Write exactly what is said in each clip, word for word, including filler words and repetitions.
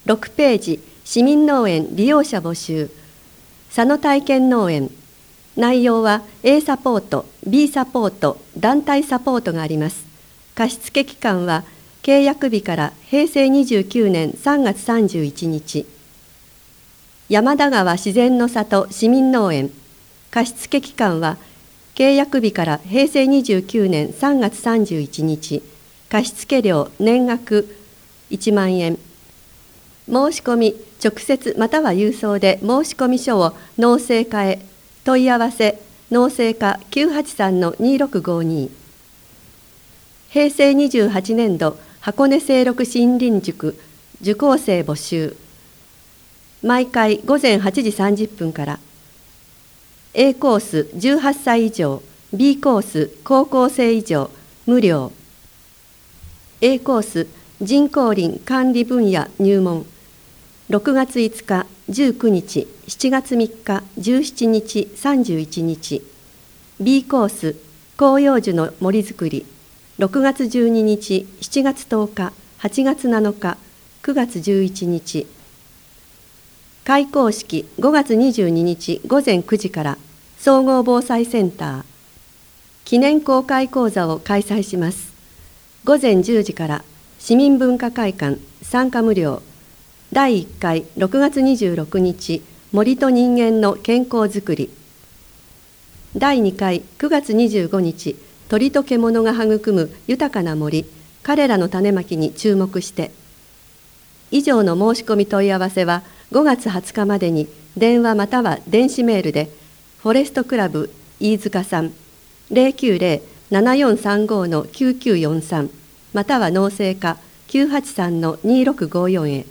ろくページ、市民農園利用者募集。佐野体験農園。内容は A サポート、B サポート、団体サポートがあります。貸付期間は契約日からへいせいにじゅうきゅうねんさんがつさんじゅういちにち。山田川自然の里市民農園。貸付期間は契約日からへいせいにじゅうきゅうねんさんがつさんじゅういちにち。貸付料年額いちまんえん。申し込み直接または郵送で申込書を農政課へ。問い合わせ農政課 きゅうはちさんのにろくごに。へいせいにじゅうはちねんど箱根清六森林塾受講生募集。毎回ごぜんはちじさんじゅっぷんから。A コースじゅうはっさい以上、B コース高校生以上無料。A コース人工林管理分野入門。ろくがついつか、じゅうくにち、しちがつみっか、じゅうしちにち、さんじゅういちにち。B コース広葉樹の森づくり。ろくがつじゅうににち、しちがつとおか、はちがつなのか、くがつじゅういちにち。開講式ごがつにじゅうににちごぜんくじから総合防災センター。記念公開講座を開催します。ごぜんじゅうじから市民文化会館参加無料。だいいっかいろくがつにじゅうろくにち森と人間の健康づくり。だいにかいくがつにじゅうごにち鳥と獣が育む豊かな森、彼らの種まきに注目して。以上の申し込み問い合わせはごがつはつかまでに電話または電子メールでフォレストクラブ飯塚さん ゼロきゅうゼロ ななよんさんご のきゅうきゅうよんさんまたは農政課 きゅうはちさんのにろくごよん へ。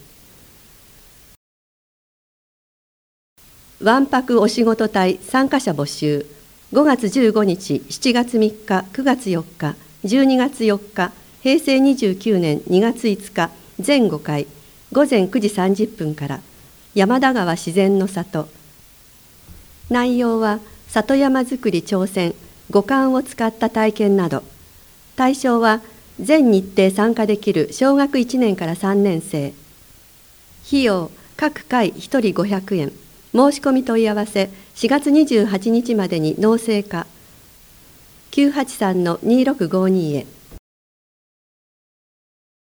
わんぱくお仕事隊参加者募集。ごがつじゅうごにち、しちがつみっか、くがつよっか、じゅうにがつよっか、へいせいにじゅうきゅうねんにがついつかぜんごかいごぜんくじさんじゅっぷんから山田川自然の里。内容は里山づくり挑戦、五感を使った体験など。対象は全日程参加できる小学いちねんからさんねんせい。費用各回ひとりごひゃくえん。申し込み問い合わせしがつにじゅうはちにちまでに農政課 きゅうはちさんのにろくごに へ。